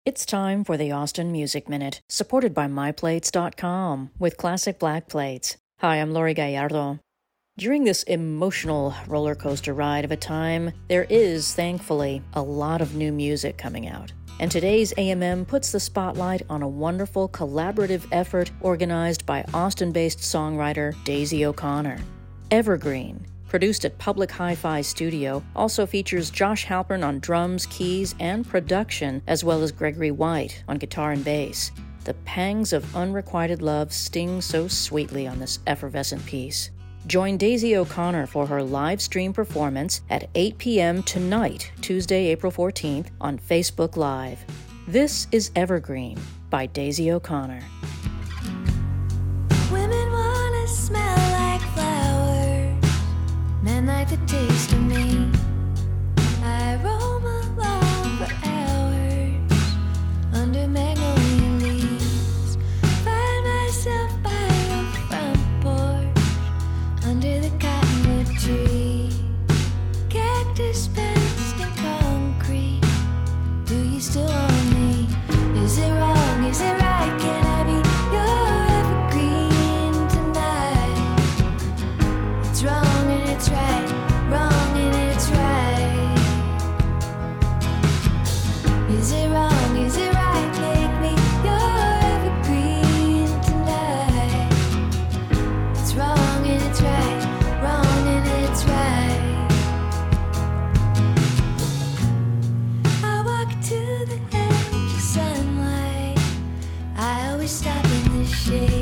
It's time for the Austin Music Minute, supported by MyPlates.com with classic black plates. Hi, I'm Lori Gallardo. During this emotional roller coaster ride of a time, there is, thankfully, a lot of new music coming out. And today's AMM puts the spotlight on a wonderful collaborative effort organized by Austin-based songwriter Daisy O'Connor. Evergreen, produced at Public Hi-Fi Studio, also features Josh Halpern on drums, keys, and production, as well as Gregory White on guitar and bass. The pangs of unrequited love sting so sweetly on this effervescent piece. Join Daisy O'Connor for her live stream performance at 8 p.m. tonight, Tuesday, April 14th, on Facebook Live. This is Evergreen by Daisy O'Connor. Women wanna smell like flowers, men like the taste of me. I roam alone for hours under magnolia leaves. Find myself by your front porch under the cottonwood tree. Cactus fenced in concrete. Do you still want me? Is it wrong? Is it right? Can I be your evergreen tonight? It's wrong and it's right. Wrong and it's right. Is it wrong? Is it right? Make me your evergreen tonight. It's wrong and it's right. Wrong and it's right. I walk to the edge of sunlight. I always stop in the shade.